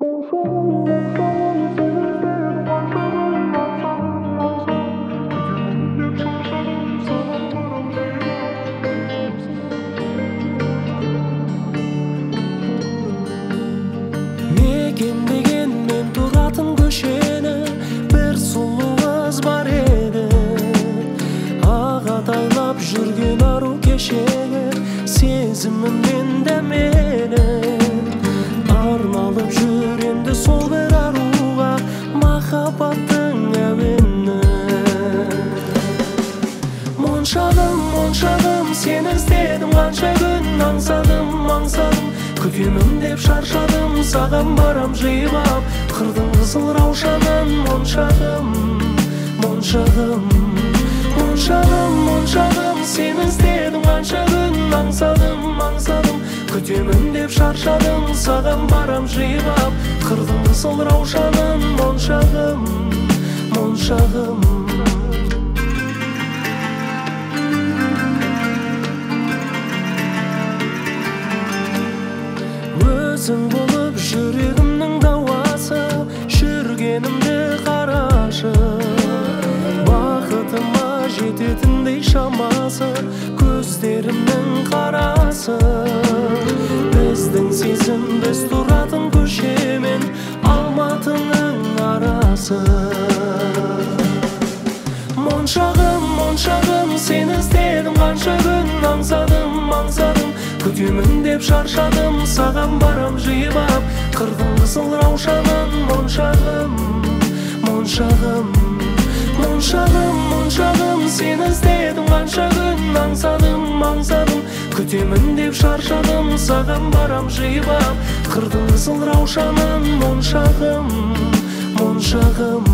Мекендеген мен тұратын көшені бір сұлу қыз бар еді. Ағатайлап жүрген ару кешегі сезімімнен дәменіп арналып жүр енді сол бір аруға махаббаттың әуені. Моншағым сені іздедім, қанша күн аңсадым, күтемін деп шаршадым, саған барам жиып қырдың қызыл раушанын. Моншағым сені іздедім, қанша күн аңсадым, күтемін деп шаршадым, саған барам жиып қырдың қызыл раушанын. Моншағым өзің болып жүрегімнің дауасы, жүргенімді қарашы. Бақытыма жететіндей шамасы, көздерімнің қарасы. Біздің сезім, біз тұратын көше мен Алматының арасы. Моншағым сені іздедім, қанша күн аңсадым, күтемін деп шаршадым, саған барам жиып қырдың қызыл раушанын. Моншағым сені іздедім, қанша күн аңсадым, күтемін деп шаршадым, саған барам жиып қырдың қызыл раушанын. Моншағым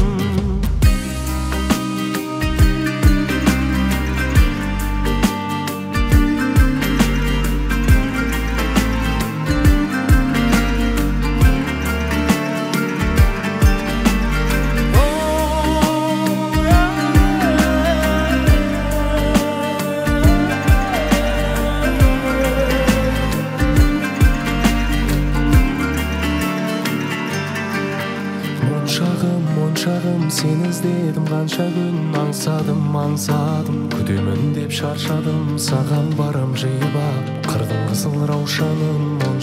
Моншағым сені іздедім, қанша күн аңсадым, күтемін деп шаршадым, саған барам жиып қырдың қызыл раушанын.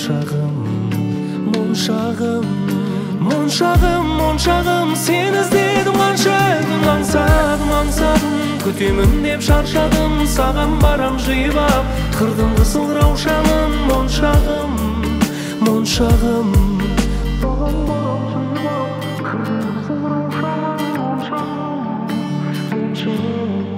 Моншағым сені іздедім, қанша күн аңсадым, күтемін деп шаршадым, саған барам жиып қырдың қызыл раушанын. Моншағым